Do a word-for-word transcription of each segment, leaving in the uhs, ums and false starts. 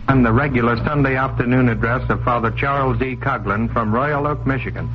And the regular Sunday afternoon address of Father Charles E. Coughlin from Royal Oak, Michigan.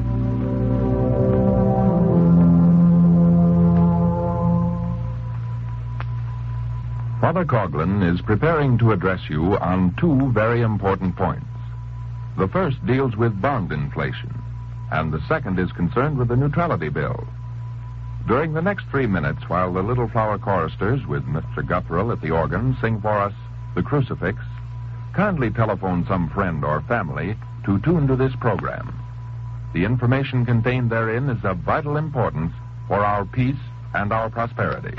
Father Coughlin is preparing to address you on two very important points. The first deals with bond inflation, and the second is concerned with the neutrality bill. During the next three minutes, while the Little Flower Choristers, with Mister Guthrell at the organ, sing for us the Crucifix, kindly telephone some friend or family to tune to this program. The information contained therein is of vital importance for our peace and our prosperity.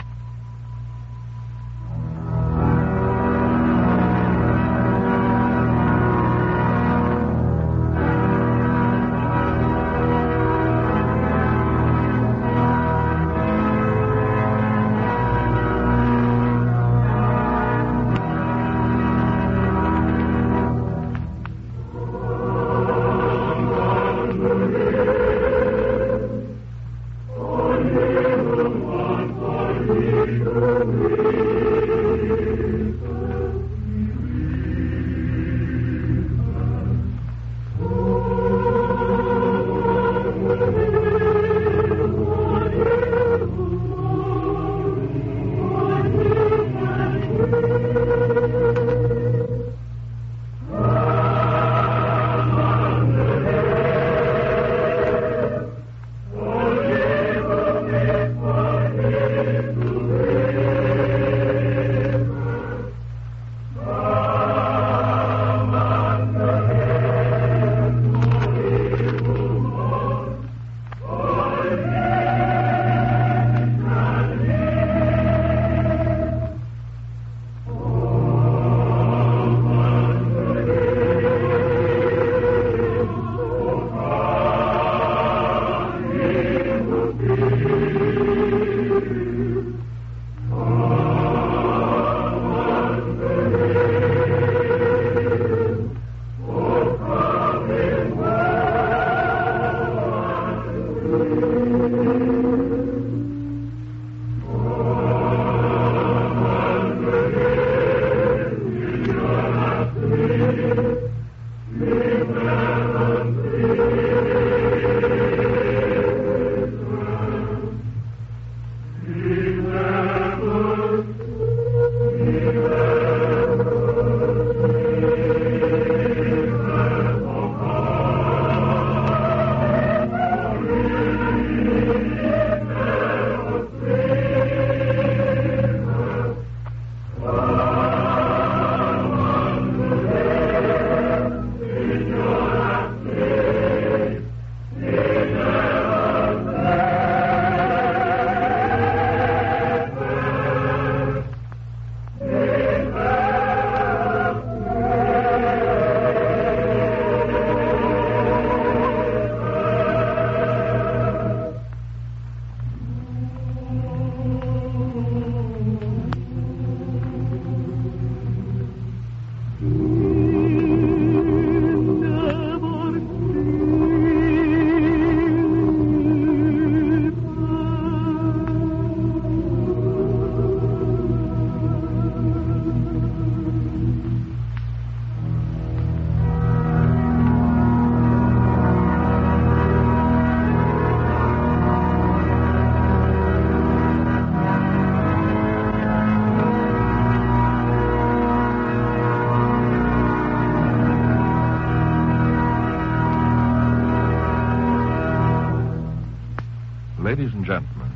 Ladies and gentlemen,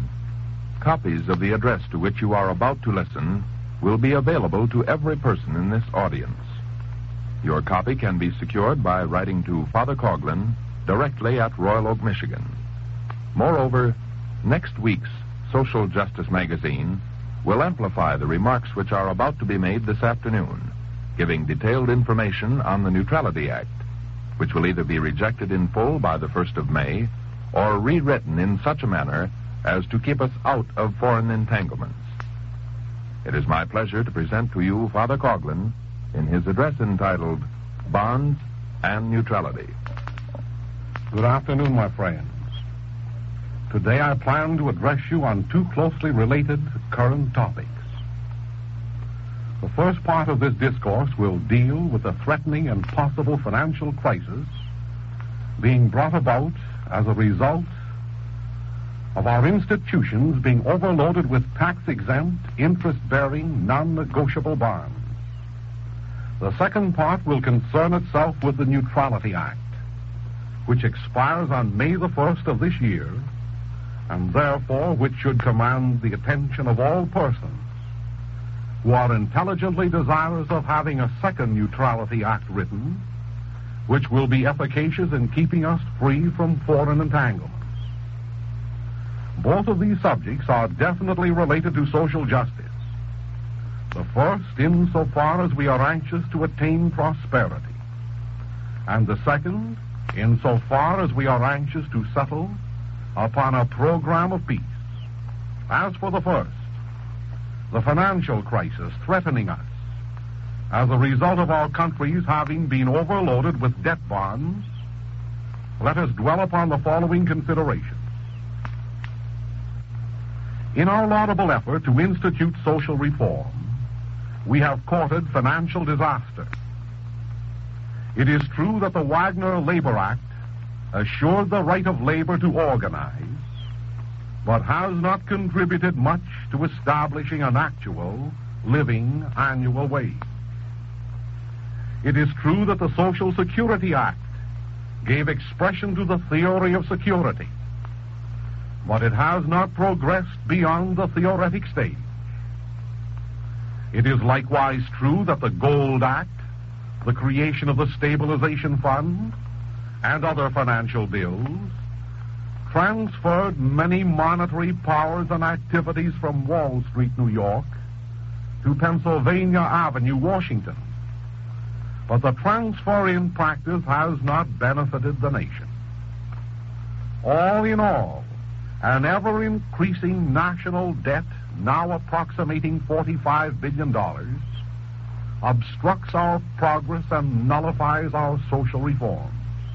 copies of the address to which you are about to listen will be available to every person in this audience. Your copy can be secured by writing to Father Coughlin directly at Royal Oak, Michigan. Moreover, next week's Social Justice magazine will amplify the remarks which are about to be made this afternoon, giving detailed information on the Neutrality Act, which will either be rejected in full by the first of May or rewritten in such a manner as to keep us out of foreign entanglements. It is my pleasure to present to you Father Coughlin in his address entitled Bonds and Neutrality. Good afternoon, my friends. Today I plan to address you on two closely related current topics. The first part of this discourse will deal with the threatening and possible financial crisis being brought about as a result of our institutions being overloaded with tax-exempt, interest-bearing, non-negotiable bonds. The second part will concern itself with the Neutrality Act, which expires on May the first of this year, and therefore which should command the attention of all persons who are intelligently desirous of having a second Neutrality Act written, which will be efficacious in keeping us free from foreign entanglements. Both of these subjects are definitely related to social justice. The first, insofar as we are anxious to attain prosperity, and the second, insofar as we are anxious to settle upon a program of peace. As for the first, the financial crisis threatening us as a result of our countries having been overloaded with debt bonds, let us dwell upon the following considerations. In our laudable effort to institute social reform, we have courted financial disaster. It is true that the Wagner Labor Act assured the right of labor to organize, but has not contributed much to establishing an actual, living annual wage. It is true that the Social Security Act gave expression to the theory of security, but it has not progressed beyond the theoretic stage. It is likewise true that the Gold Act, the creation of the Stabilization Fund, and other financial bills transferred many monetary powers and activities from Wall Street, New York, to Pennsylvania Avenue, Washington. But the transfer in practice has not benefited the nation. All in all, an ever-increasing national debt, now approximating forty-five billion dollars, obstructs our progress and nullifies our social reforms.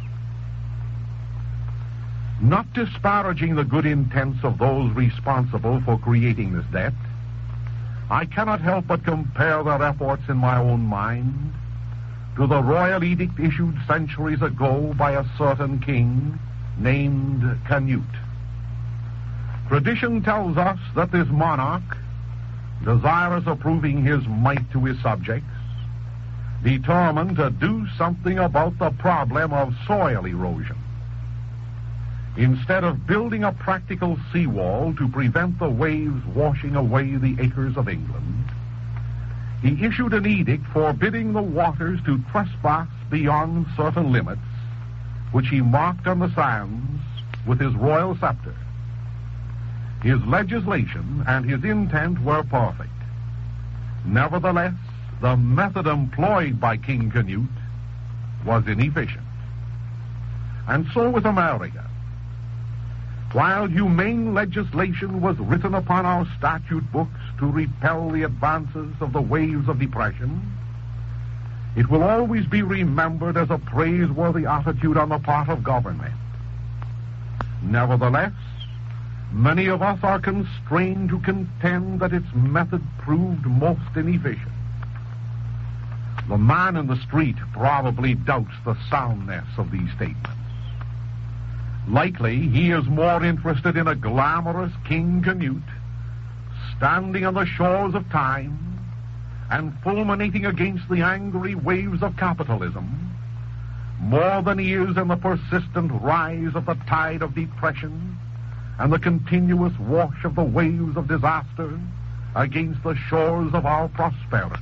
Not disparaging the good intents of those responsible for creating this debt, I cannot help but compare their efforts in my own mind to the royal edict issued centuries ago by a certain king named Canute. Tradition tells us that this monarch, desirous of proving his might to his subjects, determined to do something about the problem of soil erosion. Instead of building a practical seawall to prevent the waves washing away the acres of England, he issued an edict forbidding the waters to trespass beyond certain limits, which he marked on the sands with his royal scepter. His legislation and his intent were perfect. Nevertheless, the method employed by King Canute was inefficient. And so with America. While humane legislation was written upon our statute books to repel the advances of the waves of depression, it will always be remembered as a praiseworthy attitude on the part of government. Nevertheless, many of us are constrained to contend that its method proved most inefficient. The man in the street probably doubts the soundness of these statements. Likely, he is more interested in a glamorous King Canute standing on the shores of time and fulminating against the angry waves of capitalism more than he is in the persistent rise of the tide of depression and the continuous wash of the waves of disaster against the shores of our prosperity.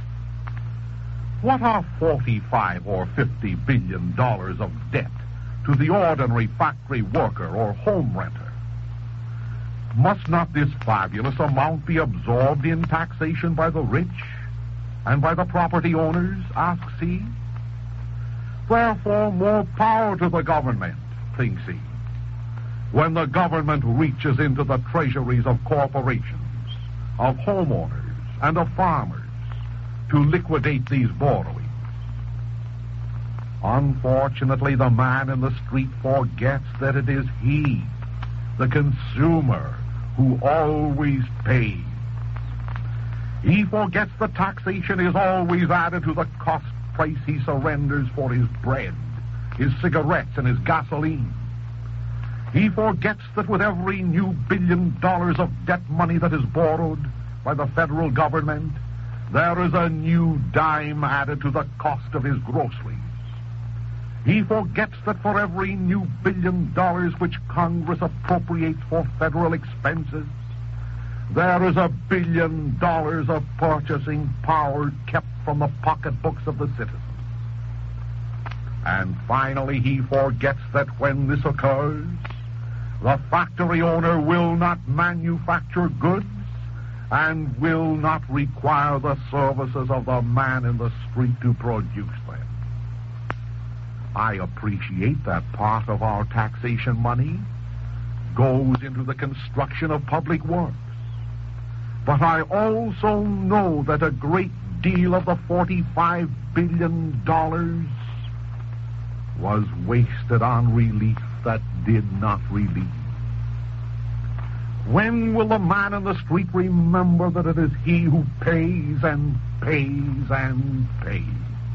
What are forty-five or fifty billion dollars of debt to the ordinary factory worker or home renter? Must not this fabulous amount be absorbed in taxation by the rich and by the property owners, asks he? Therefore, more power to the government, thinks he, when the government reaches into the treasuries of corporations, of homeowners, and of farmers to liquidate these borrowings. Unfortunately, the man in the street forgets that it is he, the consumer, who always pays. He forgets that taxation is always added to the cost price he surrenders for his bread, his cigarettes, and his gasoline. He forgets that with every new billion dollars of debt money that is borrowed by the federal government, there is a new dime added to the cost of his groceries. He forgets that for every new billion dollars which Congress appropriates for federal expenses, there is a billion dollars of purchasing power kept from the pocketbooks of the citizens. And finally, he forgets that when this occurs, the factory owner will not manufacture goods and will not require the services of the man in the street to produce them. I appreciate that part of our taxation money goes into the construction of public works. But I also know that a great deal of the forty-five billion dollars was wasted on relief that did not relieve. When will the man in the street remember that it is he who pays and pays and pays?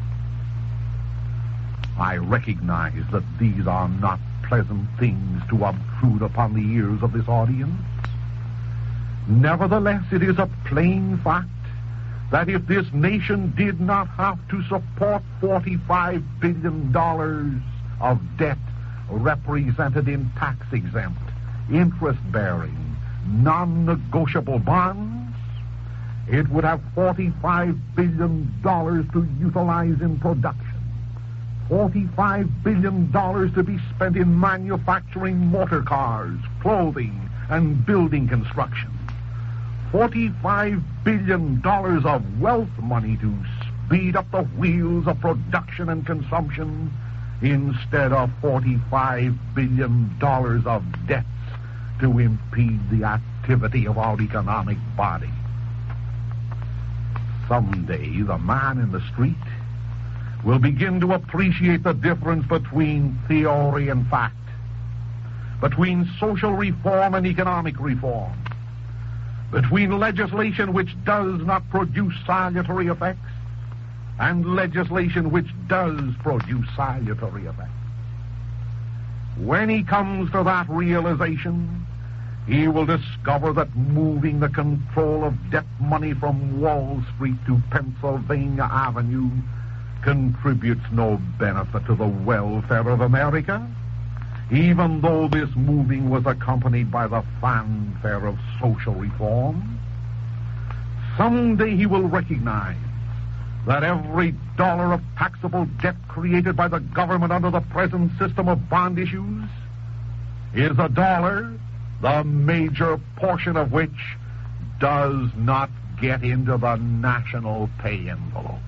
I recognize that these are not pleasant things to obtrude upon the ears of this audience. Nevertheless, it is a plain fact that if this nation did not have to support forty-five billion dollars of debt represented in tax-exempt, interest-bearing, non-negotiable bonds, it would have forty-five billion dollars to utilize in production, forty-five billion dollars to be spent in manufacturing motor cars, clothing, and building construction, forty-five billion dollars of wealth money to speed up the wheels of production and consumption instead of forty-five billion dollars of debts to impede the activity of our economic body. Someday, the man in the street will begin to appreciate the difference between theory and fact, between social reform and economic reform, between legislation which does not produce salutary effects and legislation which does produce salutary effects. When he comes to that realization, he will discover that moving the control of debt money from Wall Street to Pennsylvania Avenue contributes no benefit to the welfare of America, even though this moving was accompanied by the fanfare of social reform. Someday he will recognize that every dollar of taxable debt created by the government under the present system of bond issues is a dollar, the major portion of which does not get into the national pay envelope.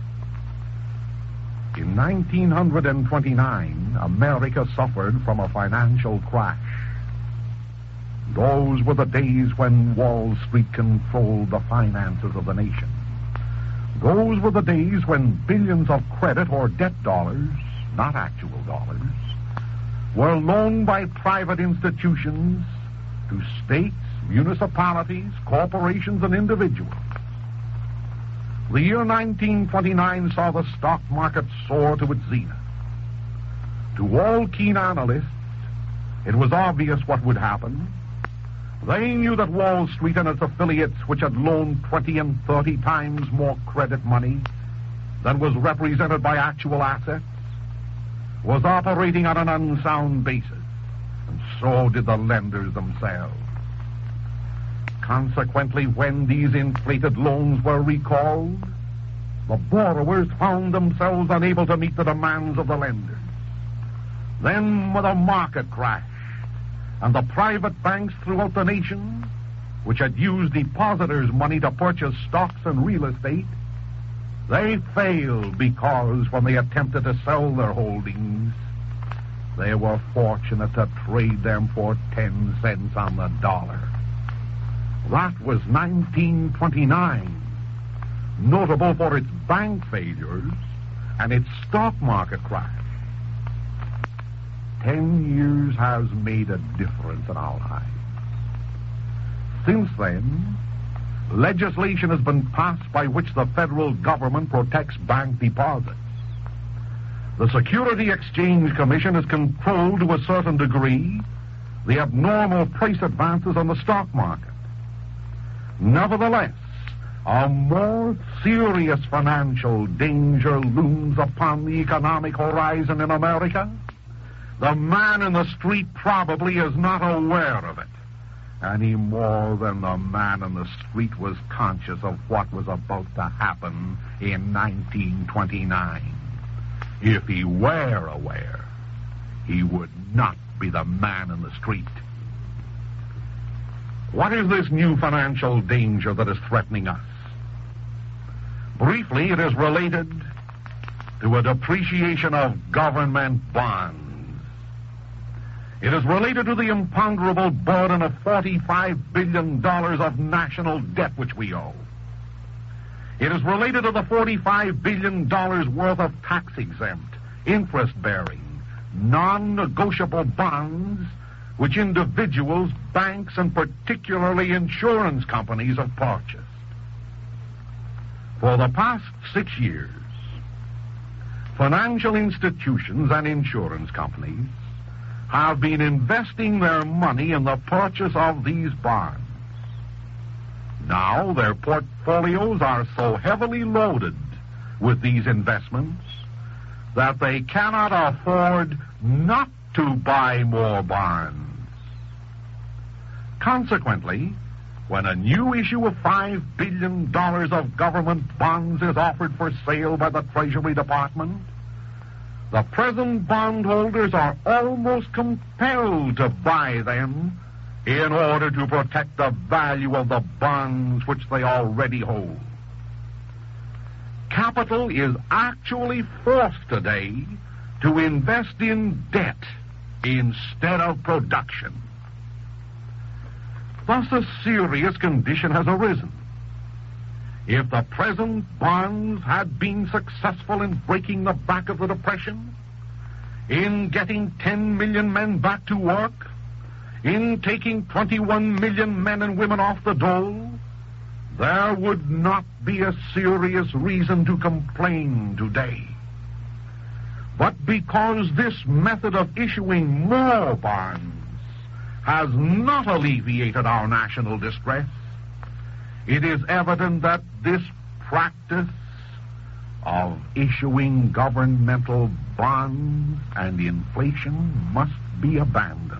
In nineteen twenty-nine, America suffered from a financial crash. Those were the days when Wall Street controlled the finances of the nation. Those were the days when billions of credit or debt dollars, not actual dollars, were loaned by private institutions to states, municipalities, corporations, and individuals. The year nineteen twenty-nine saw the stock market soar to its zenith. To all keen analysts, it was obvious what would happen. They knew that Wall Street and its affiliates, which had loaned twenty and thirty times more credit money than was represented by actual assets, was operating on an unsound basis, and so did the lenders themselves. Consequently, when these inflated loans were recalled, the borrowers found themselves unable to meet the demands of the lenders. Then, when the market crashed, and the private banks throughout the nation, which had used depositors' money to purchase stocks and real estate, they failed because when they attempted to sell their holdings, they were fortunate to trade them for ten cents on the dollar. That was nineteen twenty-nine, notable for its bank failures and its stock market crash. Ten years has made a difference in our lives. Since then, legislation has been passed by which the federal government protects bank deposits. The Security Exchange Commission has controlled to a certain degree the abnormal price advances on the stock market. Nevertheless, a more serious financial danger looms upon the economic horizon in America. The man in the street probably is not aware of it, any more than the man in the street was conscious of what was about to happen in nineteen twenty-nine. If he were aware, he would not be the man in the street. What is this new financial danger that is threatening us? Briefly, it is related to a depreciation of government bonds. It is related to the imponderable burden of forty-five billion dollars of national debt which we owe. It is related to the forty-five billion dollars worth of tax-exempt, interest-bearing, non-negotiable bonds which individuals, banks, and particularly insurance companies have purchased. For the past six years, financial institutions and insurance companies have been investing their money in the purchase of these bonds. Now their portfolios are so heavily loaded with these investments that they cannot afford not to buy more bonds. Consequently, when a new issue of five billion dollars of government bonds is offered for sale by the Treasury Department, the present bondholders are almost compelled to buy them in order to protect the value of the bonds which they already hold. Capital is actually forced today to invest in debt instead of production. Thus, a serious condition has arisen. If the present bonds had been successful in breaking the back of the Depression, in getting ten million men back to work, in taking twenty-one million men and women off the dole, there would not be a serious reason to complain today. But because this method of issuing more bonds has not alleviated our national distress, it is evident that this practice of issuing governmental bonds and inflation must be abandoned.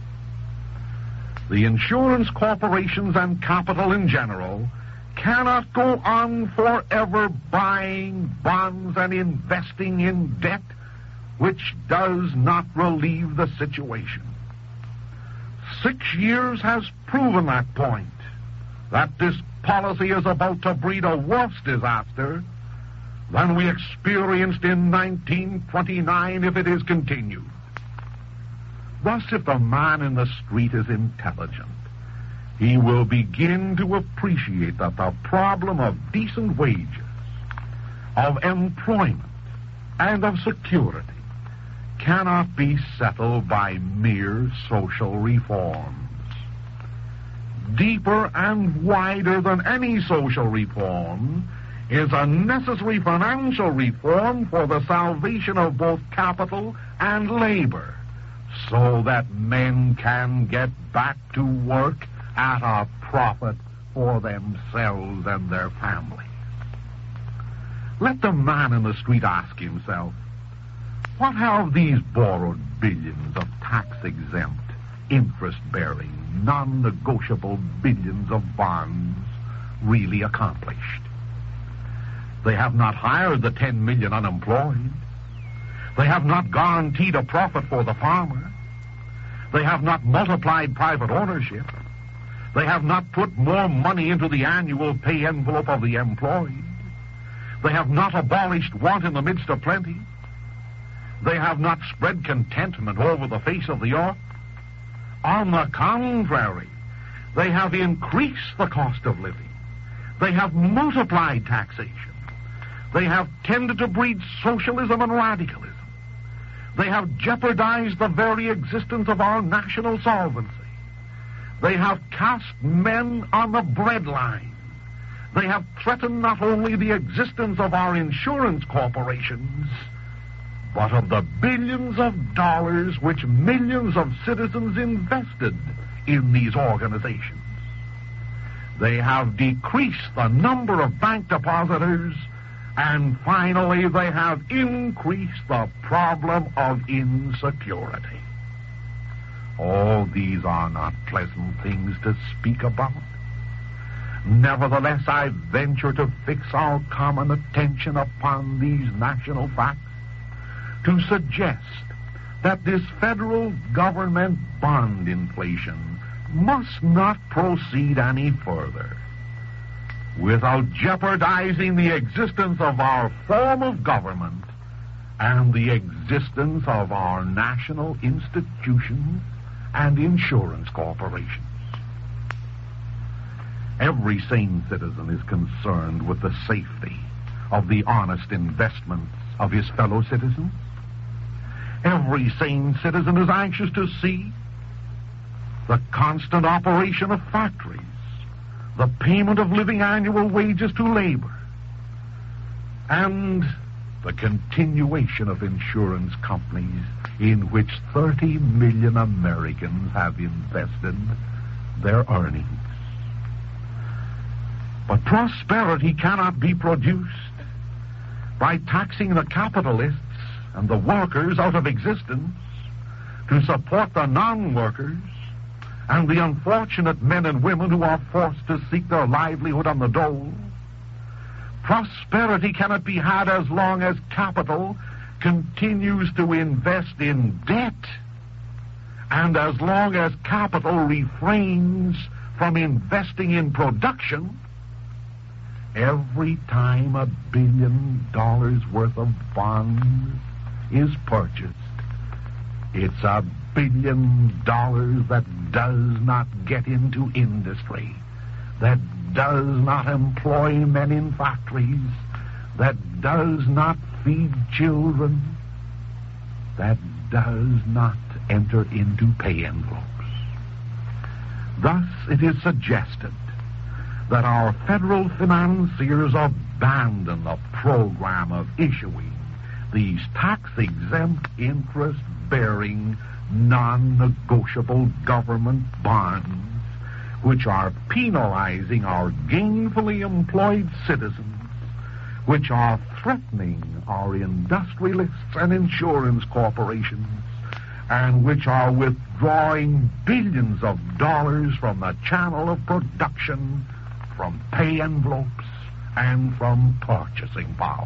The insurance corporations and capital in general cannot go on forever buying bonds and investing in debt which does not relieve the situation. Six years has proven that point, that this policy is about to breed a worse disaster than we experienced in nineteen twenty-nine if it is continued. Thus, if the man in the street is intelligent, he will begin to appreciate that the problem of decent wages, of employment, and of security cannot be settled by mere social reforms. Deeper and wider than any social reform is a necessary financial reform for the salvation of both capital and labor, so that men can get back to work at a profit for themselves and their families. Let the man in the street ask himself, what have these borrowed billions of tax-exempt, interest-bearing, non-negotiable billions of bonds really accomplished? They have not hired the ten million unemployed. They have not guaranteed a profit for the farmer. They have not multiplied private ownership. They have not put more money into the annual pay envelope of the employed. They have not abolished want in the midst of plenty. They have not spread contentment over the face of the earth. On the contrary, they have increased the cost of living. They have multiplied taxation. They have tended to breed socialism and radicalism. They have jeopardized the very existence of our national solvency. They have cast men on the breadline. They have threatened not only the existence of our insurance corporations, but of the billions of dollars which millions of citizens invested in these organizations. They have decreased the number of bank depositors, and finally they have increased the problem of insecurity. All these are not pleasant things to speak about. Nevertheless, I venture to fix our common attention upon these national facts, to suggest that this federal government bond inflation must not proceed any further without jeopardizing the existence of our form of government and the existence of our national institutions and insurance corporations. Every sane citizen is concerned with the safety of the honest investments of his fellow citizens. Every sane citizen is anxious to see the constant operation of factories, the payment of living annual wages to labor, and the continuation of insurance companies in which thirty million Americans have invested their earnings. But prosperity cannot be produced by taxing the capitalists and the workers out of existence to support the non-workers and the unfortunate men and women who are forced to seek their livelihood on the dole. Prosperity cannot be had as long as capital continues to invest in debt, and as long as capital refrains from investing in production. Every time a billion dollars worth of bonds is purchased, it's a billion dollars that does not get into industry, that does not employ men in factories, that does not feed children, that does not enter into pay envelopes. Thus, it is suggested that our federal financiers abandon the program of issuing these tax-exempt, interest-bearing, non-negotiable government bonds, which are penalizing our gainfully employed citizens, which are threatening our industrialists and insurance corporations, and which are withdrawing billions of dollars from the channel of production, from pay envelopes, and from purchasing power.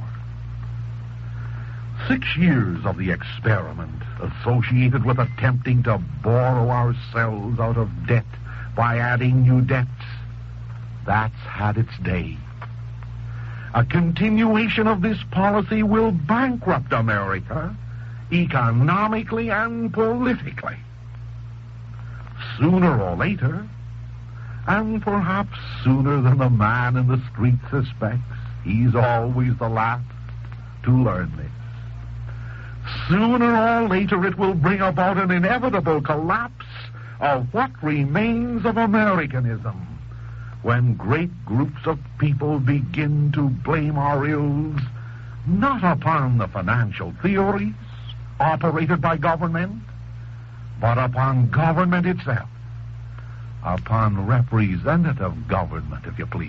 Six years of the experiment associated with attempting to borrow ourselves out of debt by adding new debts, that's had its day. A continuation of this policy will bankrupt America economically and politically. Sooner or later, and perhaps sooner than the man in the street suspects, he's always the last to learn this. Sooner or later it will bring about an inevitable collapse of what remains of Americanism, when great groups of people begin to blame our ills not upon the financial theories operated by government, but upon government itself, upon representative government, if you please.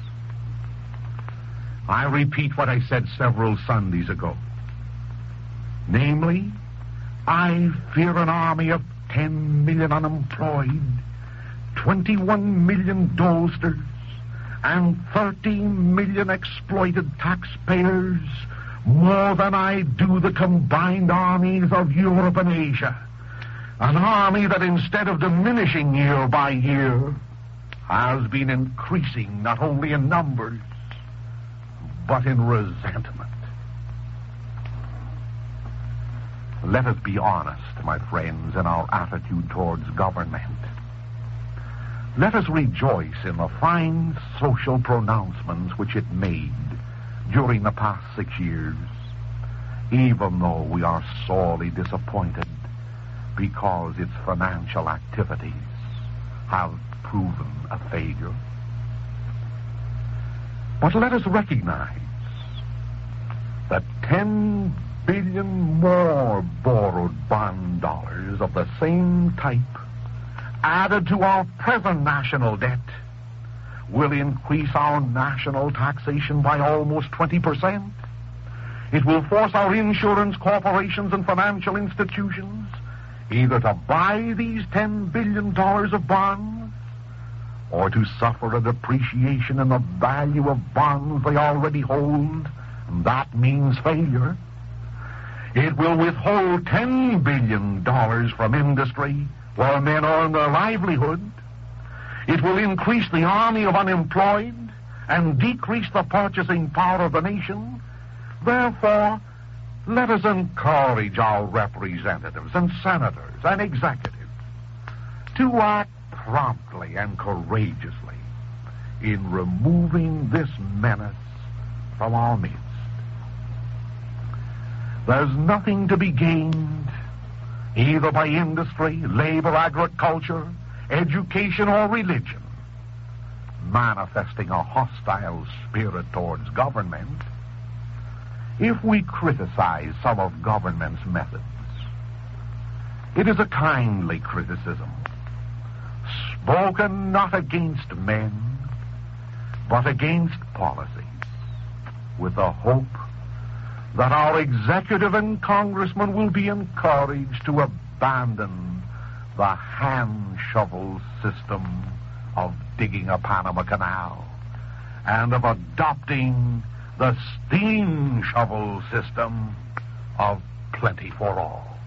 I repeat what I said several Sundays ago. Namely, I fear an army of ten million unemployed, twenty-one million dolesters, and thirteen million exploited taxpayers more than I do the combined armies of Europe and Asia. An army that, instead of diminishing year by year, has been increasing not only in numbers, but in resentment. Let us be honest, my friends, in our attitude towards government. Let us rejoice in the fine social pronouncements which it made during the past six years, even though we are sorely disappointed because its financial activities have proven a failure. But let us recognize that ten billion more borrowed bond dollars of the same type added to our present national debt will increase our national taxation by almost twenty percent. It will force our insurance corporations and financial institutions either to buy these ten billion dollars of bonds or to suffer a depreciation in the value of bonds they already hold, and that means failure. It will withhold ten billion dollars from industry where men earn their livelihood. It will increase the army of unemployed and decrease the purchasing power of the nation. Therefore, let us encourage our representatives and senators and executives to act promptly and courageously in removing this menace from our midst. There's nothing to be gained either by industry, labor, agriculture, education, or religion manifesting a hostile spirit towards government if we criticize some of government's methods. It is a kindly criticism, spoken not against men, but against policies, with the hope that our executive and congressmen will be encouraged to abandon the hand shovel system of digging a Panama Canal and of adopting the steam shovel system of plenty for all.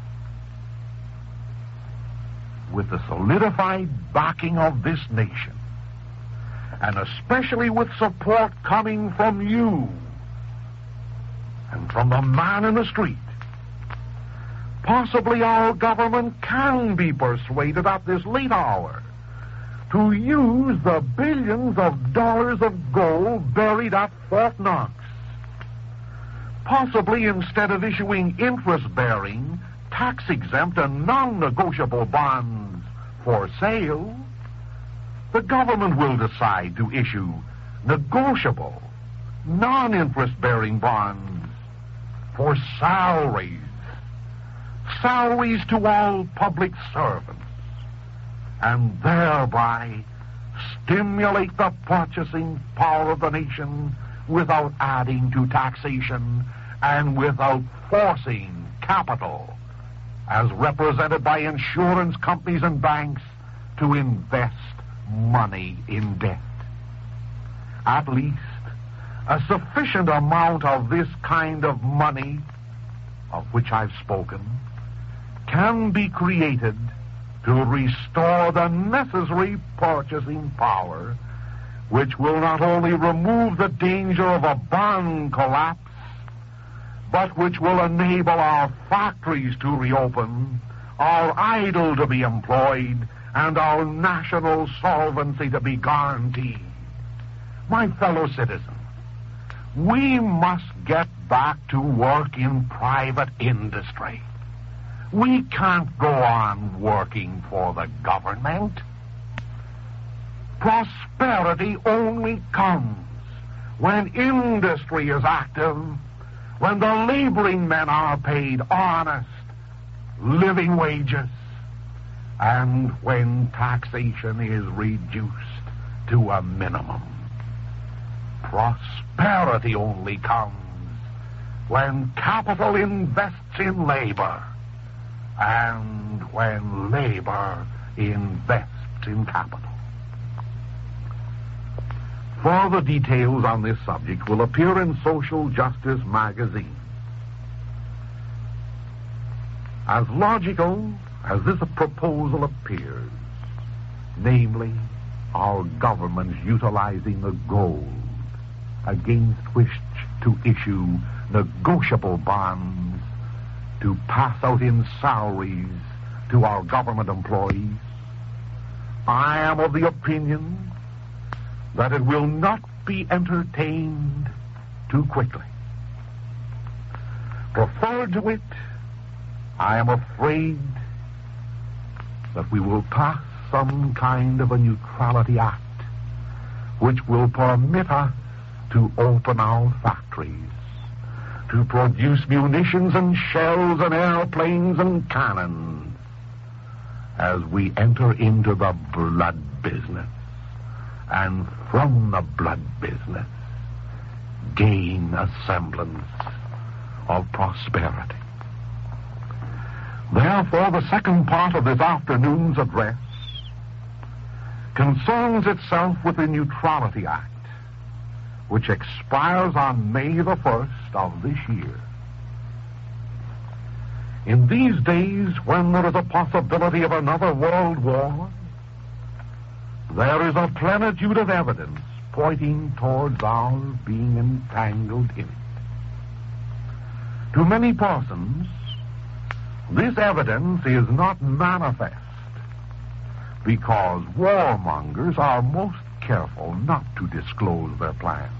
With the solidified backing of this nation, and especially with support coming from you and from the man in the street, possibly our government can be persuaded at this late hour to use the billions of dollars of gold buried at Fort Knox. Possibly instead of issuing interest-bearing, tax-exempt, and non-negotiable bonds for sale, the government will decide to issue negotiable, non-interest-bearing bonds for salaries, salaries to all public servants, and thereby stimulate the purchasing power of the nation without adding to taxation and without forcing capital, as represented by insurance companies and banks, to invest money in debt. At least a sufficient amount of this kind of money, of which I've spoken, can be created to restore the necessary purchasing power, which will not only remove the danger of a bond collapse, but which will enable our factories to reopen, our idle to be employed, and our national solvency to be guaranteed. My fellow citizens, we must get back to work in private industry. We can't go on working for the government. Prosperity only comes when industry is active, when the laboring men are paid honest, living wages, and when taxation is reduced to a minimum. Prosperity only comes when capital invests in labor, and when labor invests in capital. Further details on this subject will appear in Social Justice magazine. As logical as this proposal appears, namely, our government's utilizing the gold against which to issue negotiable bonds to pass out in salaries to our government employees, I am of the opinion that it will not be entertained too quickly. Preferred to it, I am afraid that we will pass some kind of a neutrality act which will permit us to open our factories, to produce munitions and shells and airplanes and cannons, as we enter into the blood business, and from the blood business gain a semblance of prosperity. Therefore, the second part of this afternoon's address concerns itself with the Neutrality Act, which expires on May the first of this year. In these days, when there is a possibility of another world war, there is a plenitude of evidence pointing towards our being entangled in it. To many persons, this evidence is not manifest because warmongers are most careful not to disclose their plans.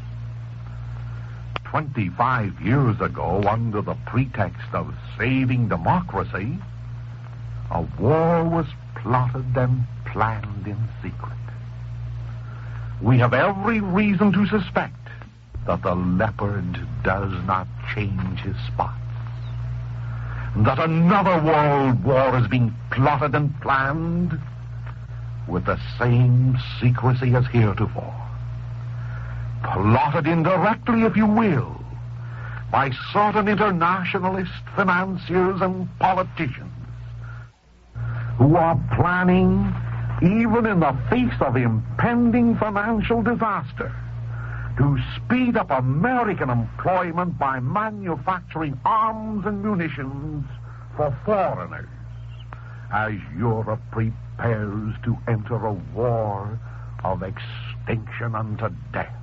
Twenty-five years ago, under the pretext of saving democracy, a war was plotted and planned in secret. We have every reason to suspect that the leopard does not change his spots, that another world war is being plotted and planned with the same secrecy as heretofore. Plotted indirectly, if you will, by certain internationalist financiers and politicians who are planning, even in the face of impending financial disaster, to speed up American employment by manufacturing arms and munitions for foreigners, as Europe prepares to enter a war of extinction unto death.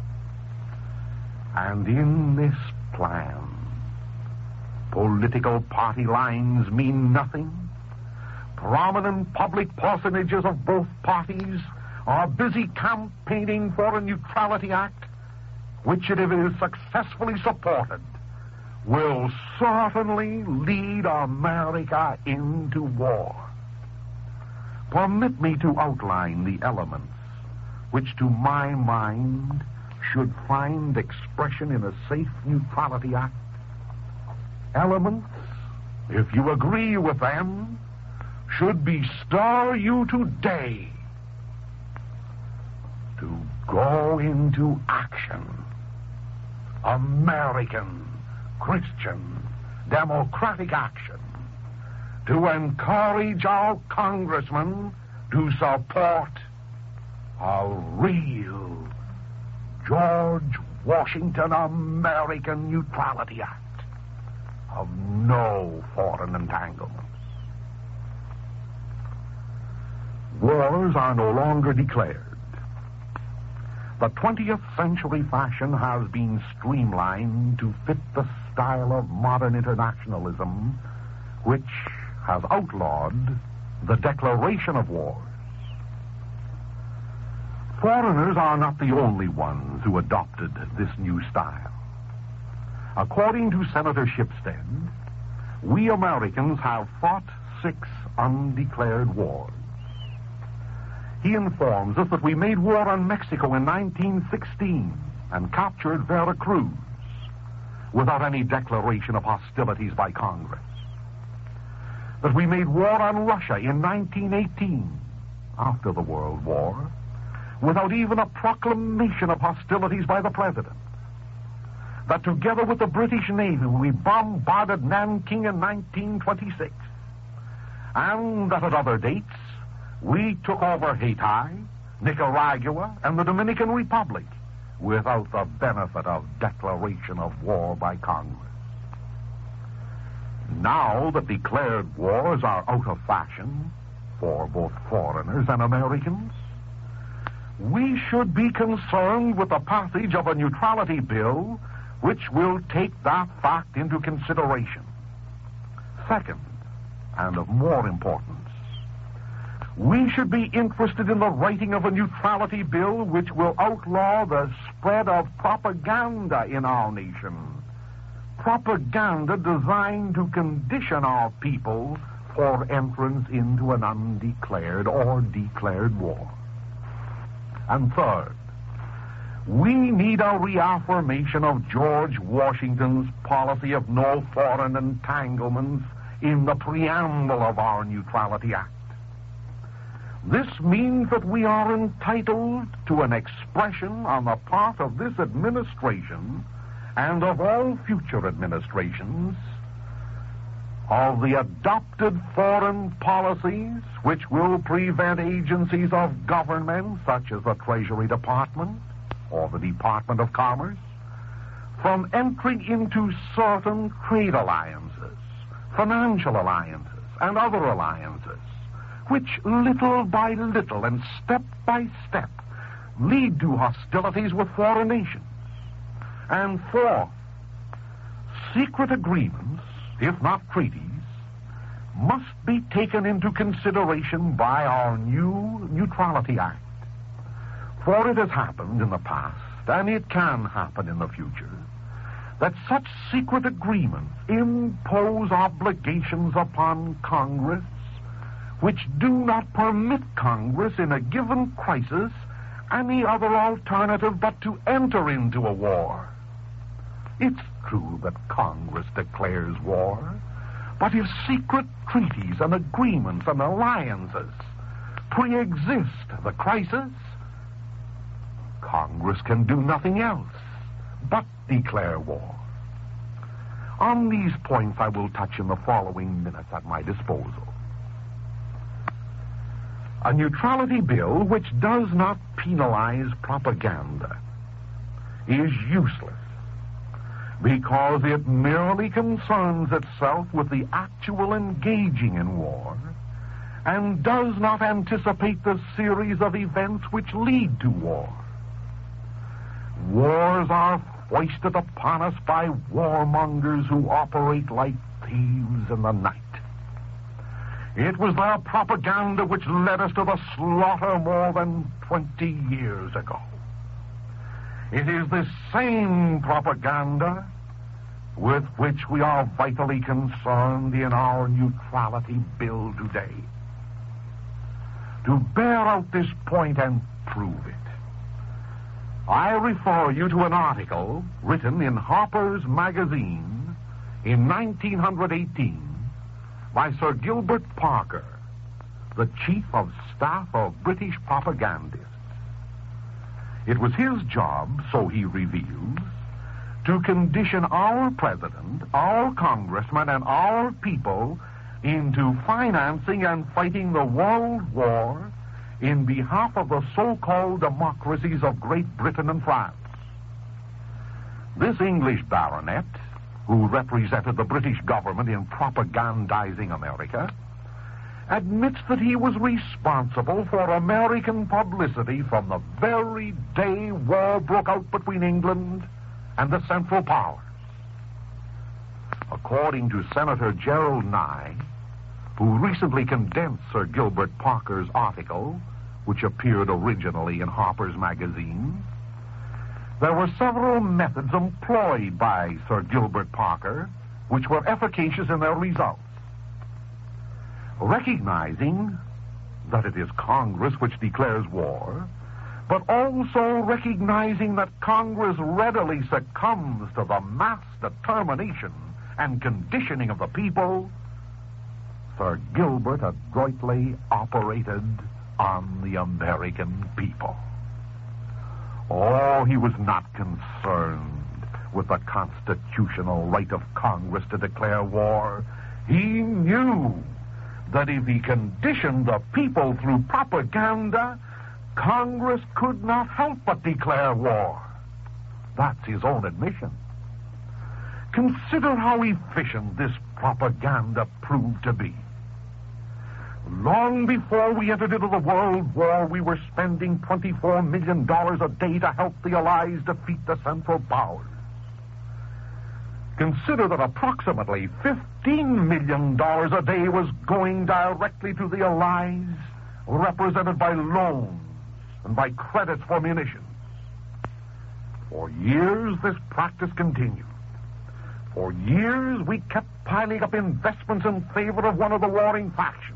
And in this plan, political party lines mean nothing. Prominent public personages of both parties are busy campaigning for a Neutrality Act, which, if it is successfully supported, will certainly lead America into war. Permit me to outline the elements which, to my mind, should find expression in a safe Neutrality Act. Elements, if you agree with them, should bestir you today to go into action. American, Christian, democratic action, to encourage our congressmen to support a real George Washington American Neutrality Act of no foreign entanglements. Wars are no longer declared. The twentieth century fashion has been streamlined to fit the style of modern internationalism, which has outlawed the declaration of wars. Foreigners are not the only ones who adopted this new style. According to Senator Shipstead, we Americans have fought six undeclared wars. He informs us that we made war on Mexico in nineteen sixteen and captured Veracruz without any declaration of hostilities by Congress. That we made war on Russia in nineteen eighteen, after the World War, without even a proclamation of hostilities by the President. That together with the British Navy we bombarded Nanking in nineteen twenty-six. And that at other dates we took over Haiti, Nicaragua, and the Dominican Republic without the benefit of declaration of war by Congress. Now that declared wars are out of fashion for both foreigners and Americans, we should be concerned with the passage of a neutrality bill which will take that fact into consideration. Second, and of more importance, we should be interested in the writing of a neutrality bill which will outlaw the spread of propaganda in our nation. Propaganda designed to condition our people for entrance into an undeclared or declared war. And third, We need a reaffirmation of George Washington's policy of no foreign entanglements in the preamble of our Neutrality Act. This means that we are entitled to an expression on the part of this administration and of all future administrations of the adopted foreign policies which will prevent agencies of government, such as the Treasury Department or the Department of Commerce, from entering into certain trade alliances, financial alliances, and other alliances, which little by little and step by step lead to hostilities with foreign nations. And fourth, secret agreements, if not treaties, must be taken into consideration by our new Neutrality Act. For it has happened in the past, and it can happen in the future, that such secret agreements impose obligations upon Congress which do not permit Congress in a given crisis any other alternative but to enter into a war. It's true that Congress declares war, but if secret treaties and agreements and alliances pre-exist the crisis, Congress can do nothing else but declare war. On these points I will touch in the following minutes at my disposal. A neutrality bill which does not penalize propaganda is useless because it merely concerns itself with the actual engaging in war and does not anticipate the series of events which lead to war. Wars are foisted upon us by warmongers who operate like thieves in the night. It was their propaganda which led us to the slaughter more than twenty years ago. It is this same propaganda with which we are vitally concerned in our neutrality bill today. To bear out this point and prove it, I refer you to an article written in Harper's Magazine in nineteen eighteen by Sir Gilbert Parker, the Chief of Staff of British propagandists. It was his job, so he reveals, to condition our president, our congressmen, and our people into financing and fighting the world war in behalf of the so-called democracies of Great Britain and France. This English baronet, who represented the British government in propagandizing America, admits that he was responsible for American publicity from the very day war broke out between England and the Central Powers. According to Senator Gerald Nye, who recently condensed Sir Gilbert Parker's article, which appeared originally in Harper's Magazine, there were several methods employed by Sir Gilbert Parker which were efficacious in their results. Recognizing that it is Congress which declares war, but also recognizing that Congress readily succumbs to the mass determination and conditioning of the people, Sir Gilbert adroitly operated on the American people. Oh, he was not concerned with the constitutional right of Congress to declare war. He knew that if he conditioned the people through propaganda, Congress could not help but declare war. That's his own admission. Consider how efficient this propaganda proved to be. Long before we entered into the World War, we were spending twenty-four million dollars a day to help the Allies defeat the Central Powers. Consider that approximately fifteen million dollars a day was going directly to the Allies, represented by loans and by credits for munitions. For years, this practice continued. For years, we kept piling up investments in favor of one of the warring factions.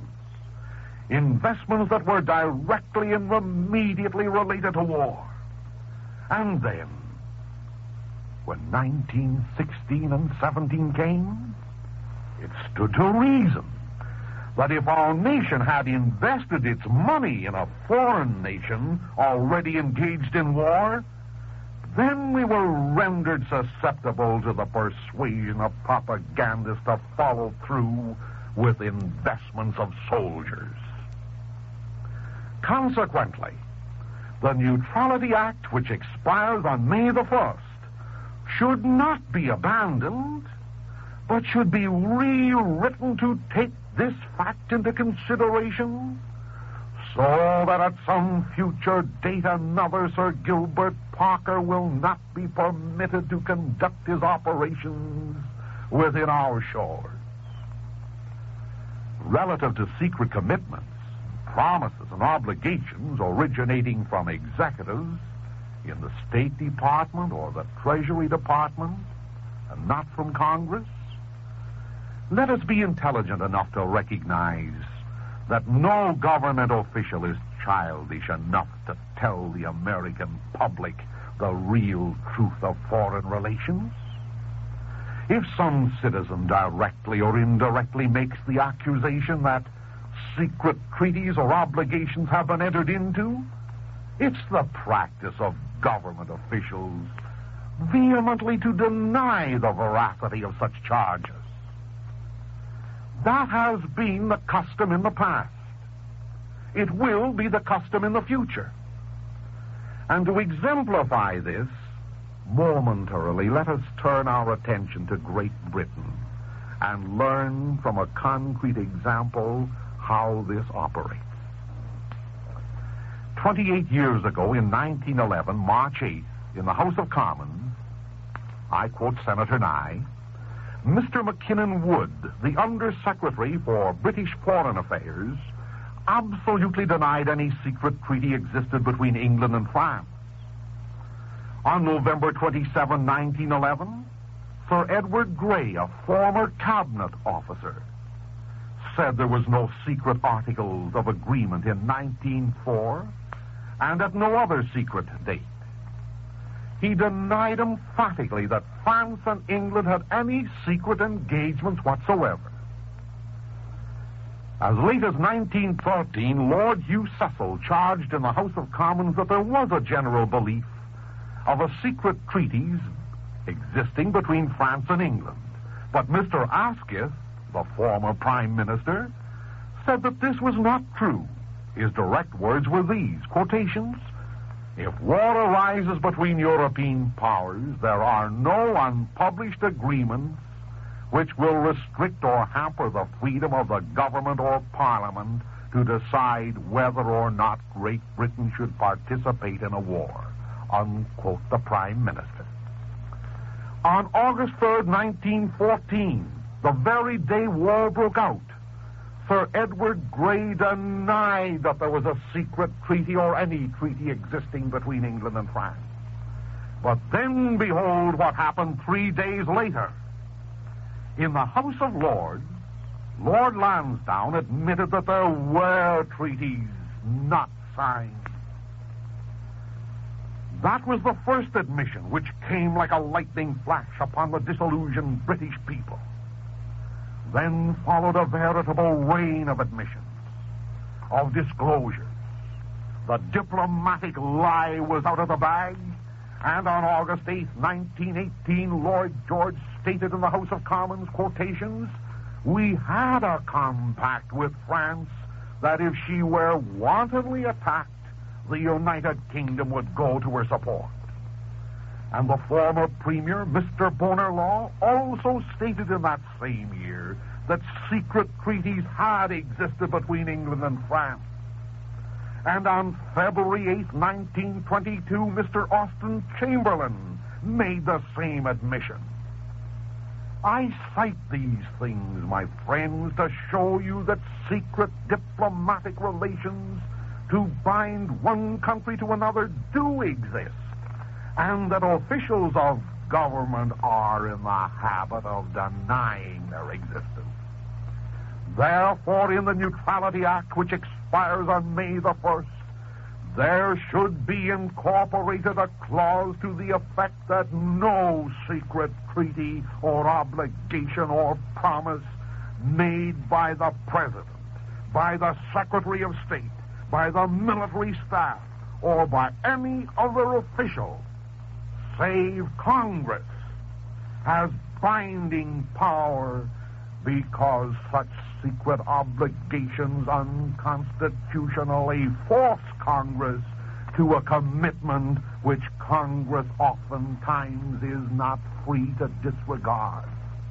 Investments that were directly and immediately related to war. And then, when nineteen sixteen and seventeen came, it stood to reason that if our nation had invested its money in a foreign nation already engaged in war, then we were rendered susceptible to the persuasion of propagandists to follow through with investments of soldiers. Consequently, the Neutrality Act, which expires on May the first, should not be abandoned, but should be rewritten to take this fact into consideration, so that at some future date another Sir Gilbert Parker will not be permitted to conduct his operations within our shores. Relative to secret commitments, promises, and obligations originating from executives in the State Department or the Treasury Department, and not from Congress, let us be intelligent enough to recognize that no government official is childish enough to tell the American public the real truth of foreign relations. If some citizen directly or indirectly makes the accusation that secret treaties or obligations have been entered into, it's the practice of government officials vehemently to deny the veracity of such charges. That has been the custom in the past. It will be the custom in the future. And to exemplify this, momentarily, let us turn our attention to Great Britain and learn from a concrete example how this operates. Twenty-eight years ago, in nineteen eleven, March eighth, in the House of Commons, I quote Senator Nye, Mister Mackinnon Wood, the Undersecretary for British Foreign Affairs, absolutely denied any secret treaty existed between England and France. On November twenty-seventh, nineteen eleven, Sir Edward Grey, a former cabinet officer, said there was no secret articles of agreement in nineteen oh four and at no other secret date. He denied emphatically that France and England had any secret engagements whatsoever. As late as nineteen thirteen, Lord Hugh Cecil charged in the House of Commons that there was a general belief of a secret treaties existing between France and England. But Mister Asquith, the former Prime Minister, said that this was not true. His direct words were these, quotations, "If war arises between European powers, there are no unpublished agreements which will restrict or hamper the freedom of the government or parliament to decide whether or not Great Britain should participate in a war," unquote the Prime Minister. On August third, nineteen fourteen, the very day war broke out, Sir Edward Grey denied that there was a secret treaty or any treaty existing between England and France. But then behold what happened three days later. In the House of Lords, Lord Lansdowne admitted that there were treaties not signed. That was the first admission which came like a lightning flash upon the disillusioned British people. Then followed a veritable rain of admissions, of disclosures. The diplomatic lie was out of the bag, and on August eighth, nineteen eighteen, Lord George stated in the House of Commons, quotations, "We had a compact with France that if she were wantonly attacked, the United Kingdom would go to her support." And the former Premier, Mister Bonar Law, also stated in that same year that secret treaties had existed between England and France. And on February eighth, nineteen twenty-two, Mister Austin Chamberlain made the same admission. I cite these things, my friends, to show you that secret diplomatic relations to bind one country to another do exist, and that officials of government are in the habit of denying their existence. Therefore, in the Neutrality Act, which expires on May the first, there should be incorporated a clause to the effect that no secret treaty or obligation or promise made by the President, by the Secretary of State, by the military staff, or by any other official, save Congress, has binding power, because such secret obligations unconstitutionally force Congress to a commitment which Congress oftentimes is not free to disregard.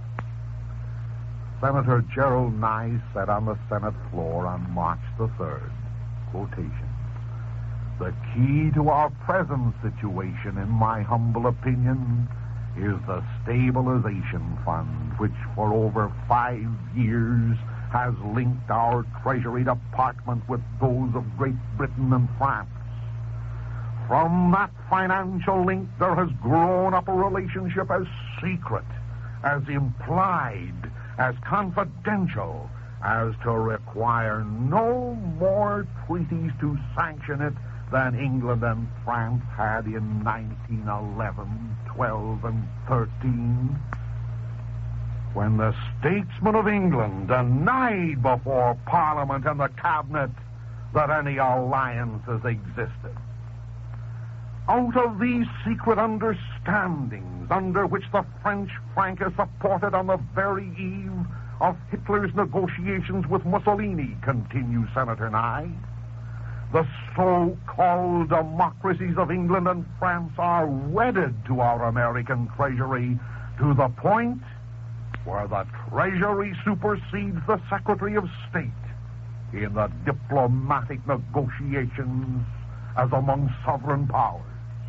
Senator Gerald Nye said on the Senate floor on March the third, quotation, "The key to our present situation, in my humble opinion, is the Stabilization Fund, which for over five years has linked our Treasury Department with those of Great Britain and France. From that financial link, there has grown up a relationship as secret, as implied, as confidential, as to require no more treaties to sanction it than England and France had in nineteen eleven, twelve, and thirteen, when the statesmen of England denied before Parliament and the Cabinet that any alliances existed. Out of these secret understandings, under which the French franc is supported on the very eve of Hitler's negotiations with Mussolini," continues Senator Nye, "the so-called democracies of England and France are wedded to our American Treasury to the point where the Treasury supersedes the Secretary of State in the diplomatic negotiations as among sovereign powers.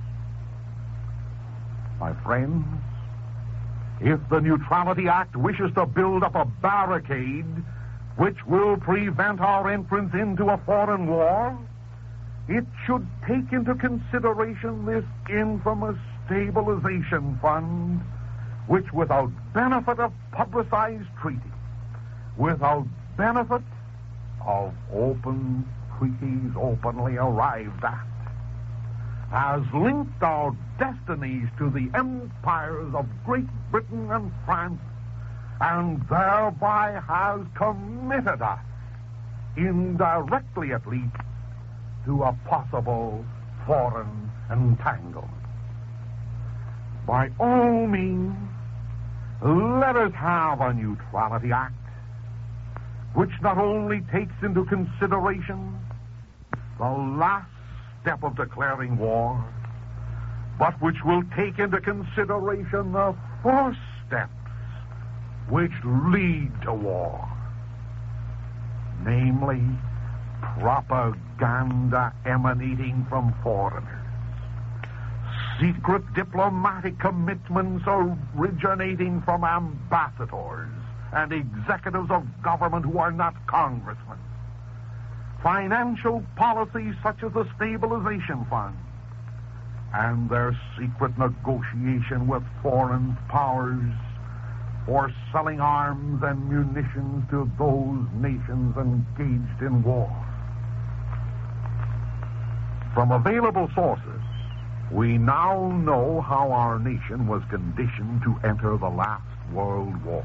My friends, if the Neutrality Act wishes to build up a barricade which will prevent our entrance into a foreign war, it should take into consideration this infamous Stabilization Fund, which, without benefit of publicized treaty, without benefit of open treaties openly arrived at, has linked our destinies to the empires of Great Britain and France, and thereby has committed us, indirectly at least, to a possible foreign entanglement. By all means, let us have a Neutrality Act which not only takes into consideration the last step of declaring war, but which will take into consideration the first steps which lead to war, namely propaganda emanating from foreigners, secret diplomatic commitments originating from ambassadors and executives of government who are not congressmen, financial policies such as the Stabilization Fund, and their secret negotiation with foreign powers for selling arms and munitions to those nations engaged in war. From available sources, we now know how our nation was conditioned to enter the last World War.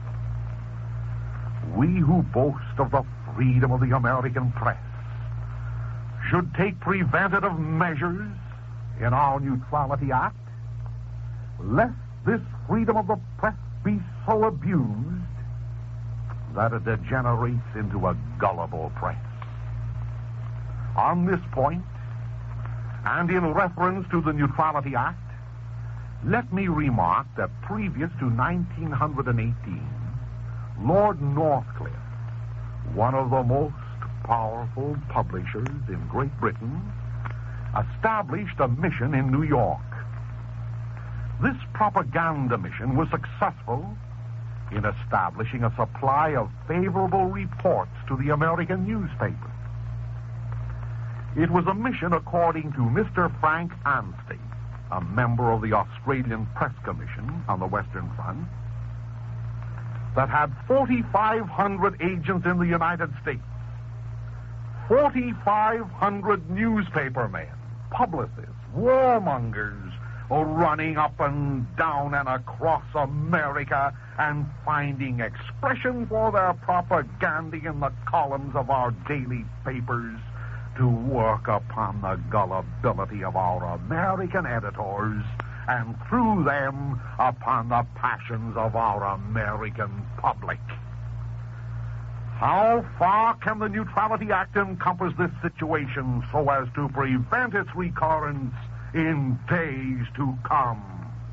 We who boast of the freedom of the American press should take preventative measures in our Neutrality Act, lest this freedom of the press be so abused that it degenerates into a gullible press. On this point, and in reference to the Neutrality Act, let me remark that previous to nineteen eighteen, Lord Northcliffe, one of the most powerful publishers in Great Britain, established a mission in New York. This propaganda mission was successful in establishing a supply of favorable reports to the American newspapers. It was a mission, according to Mister Frank Anstey, a member of the Australian Press Commission on the Western Front, that had forty-five hundred agents in the United States, forty-five hundred newspaper men, publicists, warmongers, running up and down and across America and finding expression for their propaganda in the columns of our daily papers to work upon the gullibility of our American editors and through them upon the passions of our American public. How far can the Neutrality Act encompass this situation so as to prevent its recurrence in days to come?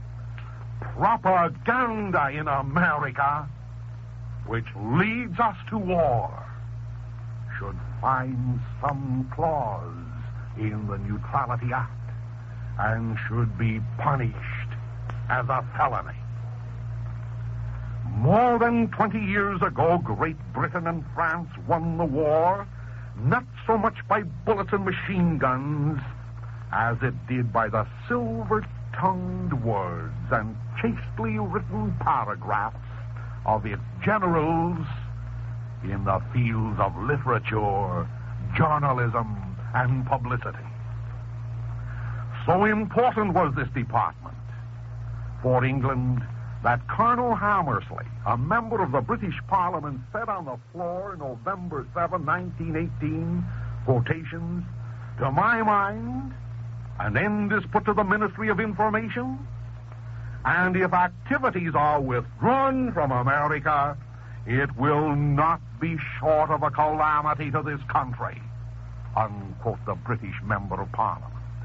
Propaganda in America, which leads us to war, should find some clause in the Neutrality Act and should be punished as a felony. More than twenty years ago, Great Britain and France won the war, not so much by bullets and machine guns as it did by the silver-tongued words and chastely written paragraphs of its generals in the fields of literature, journalism, and publicity. So important was this department for England that Colonel Hammersley, a member of the British Parliament, said on the floor November seventh, nineteen eighteen, quotations, "To my mind, an end is put to the Ministry of Information, and if activities are withdrawn from America, it will not be short of a calamity to this country," unquote the British Member of Parliament.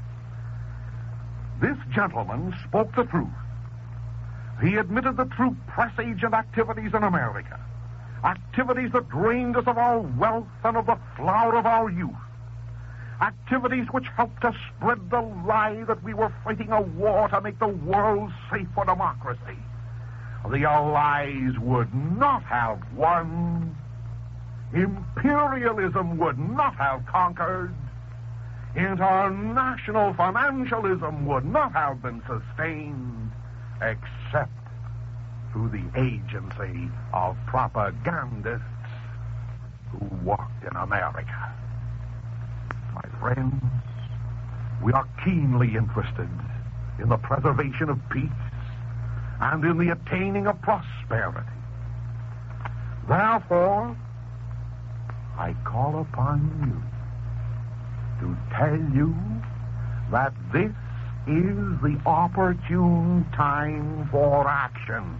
This gentleman spoke the truth. He admitted the true press agent activities in America, activities that drained us of our wealth and of the flower of our youth, activities which helped to spread the lie that we were fighting a war to make the world safe for democracy. The Allies would not have won. Imperialism would not have conquered. International financialism would not have been sustained except through the agency of propagandists who worked in America. My friends, we are keenly interested in the preservation of peace and in the attaining of prosperity. Therefore, I call upon you to tell you that this is the opportune time for action.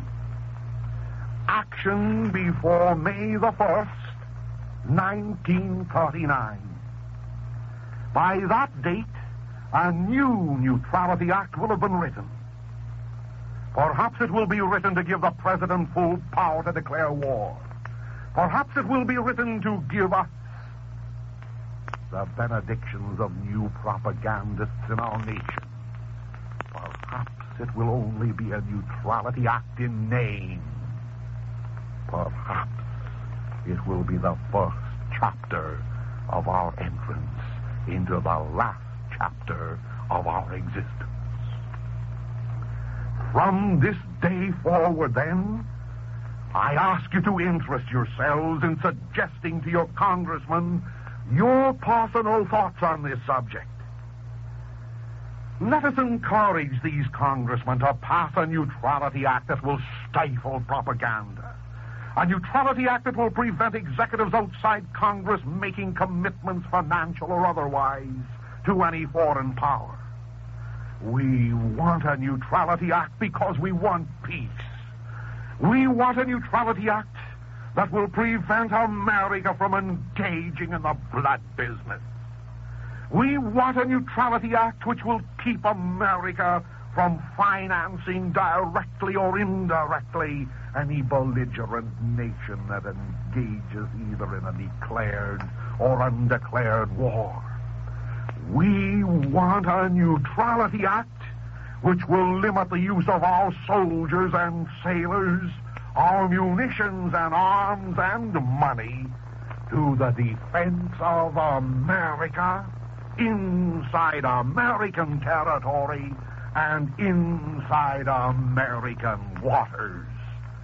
Action before May the first, nineteen thirty-nine. By that date, a new Neutrality Act will have been written. Perhaps it will be written to give the President full power to declare war. Perhaps it will be written to give us the benedictions of new propagandists in our nation. Perhaps it will only be a Neutrality Act in name. Perhaps it will be the first chapter of our entrance into the last chapter of our existence. From this day forward, then, I ask you to interest yourselves in suggesting to your congressman your personal thoughts on this subject. Let us encourage these congressmen to pass a Neutrality Act that will stifle propaganda. A Neutrality Act that will prevent executives outside Congress making commitments, financial or otherwise, to any foreign power. We want a Neutrality Act because we want peace. We want a Neutrality Act that will prevent America from engaging in the blood business. We want a Neutrality Act which will keep America from financing directly or indirectly any belligerent nation that engages either in a declared or undeclared war. We want a Neutrality Act which will limit the use of our soldiers and sailors, our munitions and arms and money to the defense of America inside American territory and inside American waters.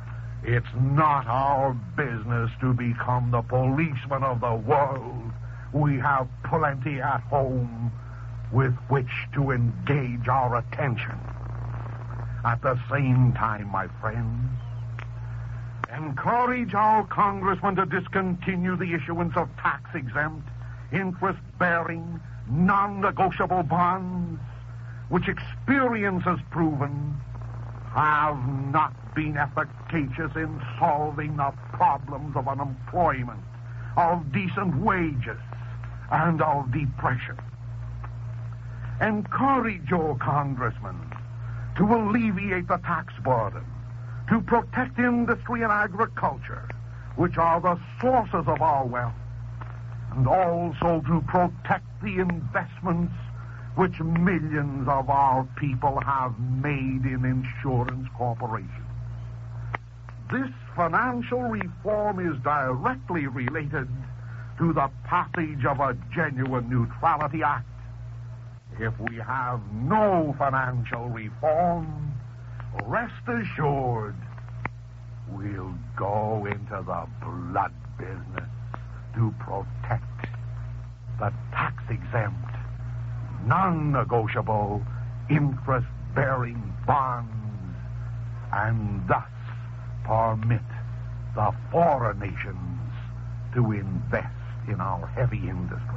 It's not our business to become the policemen of the world. we have plenty at home with which to engage our attention. At the same time, my friends, encourage our congressmen to discontinue the issuance of tax-exempt, interest-bearing, non-negotiable bonds, which experience has proven have not been efficacious in solving the problems of unemployment, of decent wages, and of depression. Encourage your congressmen to alleviate the tax burden, to protect industry and agriculture, which are the sources of our wealth, and also to protect the investments which millions of our people have made in insurance corporations. This financial reform is directly related to the passage of a genuine Neutrality Act. If we have no financial reform, rest assured we'll go into the blood business to protect the tax-exempt, non-negotiable, interest-bearing bonds, and thus permit the foreign nations to invest in our heavy industry.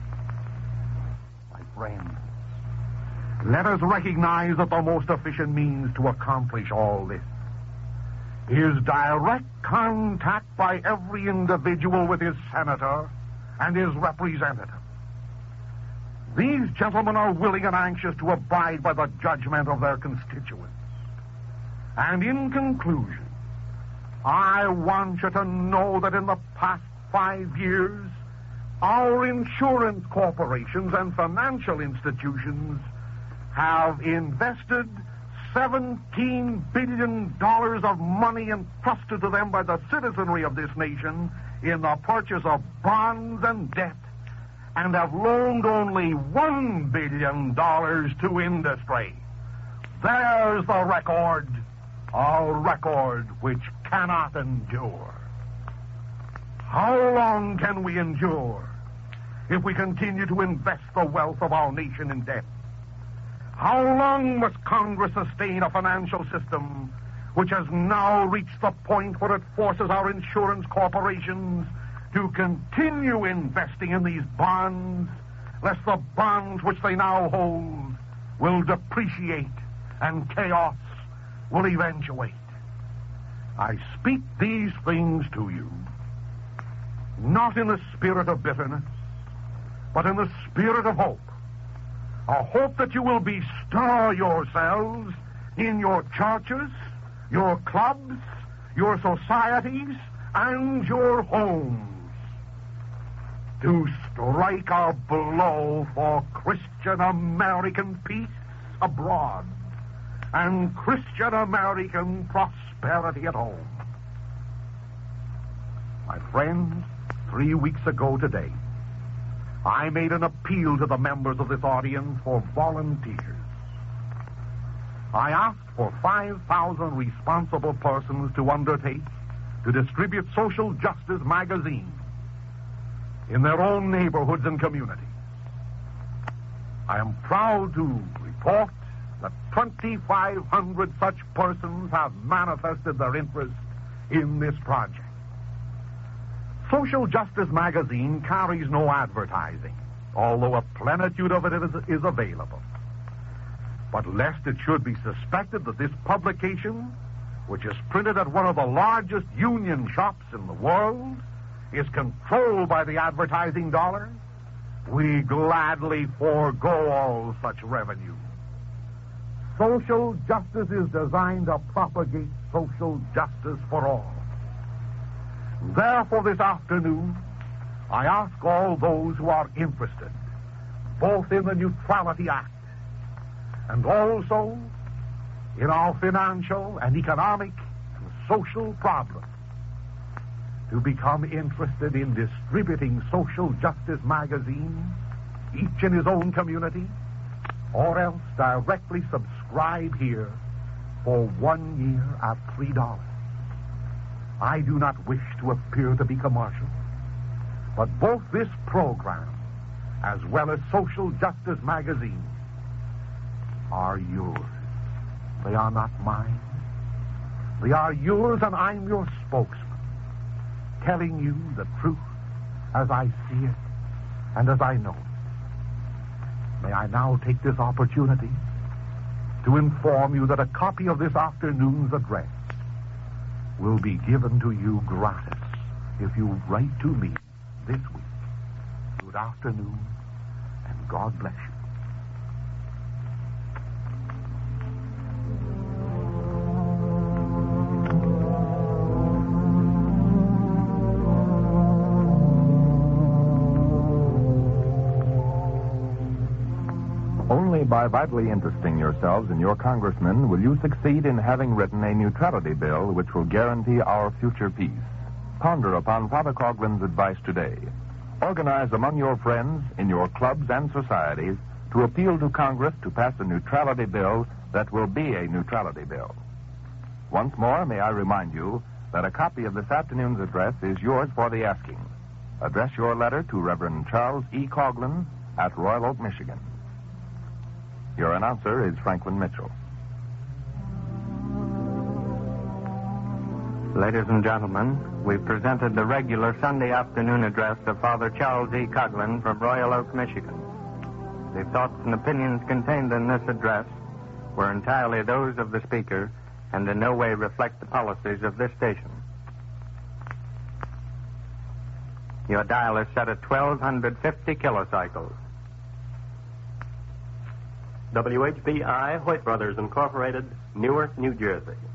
My friends, let us recognize that the most efficient means to accomplish all this is direct contact by every individual with his senator and his representative. These gentlemen are willing and anxious to abide by the judgment of their constituents. And in conclusion, I want you to know that in the past five years, our insurance corporations and financial institutions have invested seventeen billion dollars of money entrusted to them by the citizenry of this nation in the purchase of bonds and debt, and have loaned only one billion dollars to industry. There's the record, a record which cannot endure. How long can we endure if we continue to invest the wealth of our nation in debt? How long must Congress sustain a financial system which has now reached the point where it forces our insurance corporations to continue investing in these bonds, lest the bonds which they now hold will depreciate and chaos will eventuate? I speak these things to you, not in the spirit of bitterness, but in the spirit of hope. A hope that you will bestir yourselves in your churches, your clubs, your societies, and your homes to strike a blow for Christian American peace abroad and Christian American prosperity at home. My friends, three weeks ago today, I made an appeal to the members of this audience for volunteers. I asked for five thousand responsible persons to undertake to distribute social justice magazines in their own neighborhoods and communities. I am proud to report that twenty-five hundred such persons have manifested their interest in this project. Social Justice magazine carries no advertising, although a plenitude of it is, is available. But lest it should be suspected that this publication, which is printed at one of the largest union shops in the world, is controlled by the advertising dollar, we gladly forego all such revenue. Social justice is designed to propagate social justice for all. Therefore, this afternoon, I ask all those who are interested, both in the Neutrality Act and also in our financial and economic and social problems, to become interested in distributing social justice magazines, each in his own community, or else directly subscribe here for one year at three dollars. I do not wish to appear to be commercial, But both this program, as well as Social Justice Magazine, are yours. They are not mine. They are yours, and I'm your spokesman, telling you the truth as I see it and as I know it. May I now take this opportunity to inform you that a copy of this afternoon's address will be given to you gratis if you write to me this week. Good afternoon, and God bless you. Only by vitally interesting yourselves in your congressman will you succeed in having written a neutrality bill which will guarantee our future peace. Ponder upon Father Coughlin's advice today. Organize among your friends, in your clubs and societies, to appeal to Congress to pass a neutrality bill that will be a neutrality bill. Once more, may I remind you that a copy of this afternoon's address is yours for the asking. Address your letter to Reverend Charles E. Coughlin at Royal Oak, Michigan. Your announcer is Franklin Mitchell. Ladies and gentlemen, we've presented the regular Sunday afternoon address of Father Charles E. Coughlin from Royal Oak, Michigan. The thoughts and opinions contained in this address were entirely those of the speaker and in no way reflect the policies of this station. Your dial is set at twelve fifty kilocycles. W H B I, Hoyt Brothers Incorporated, Newark, New Jersey.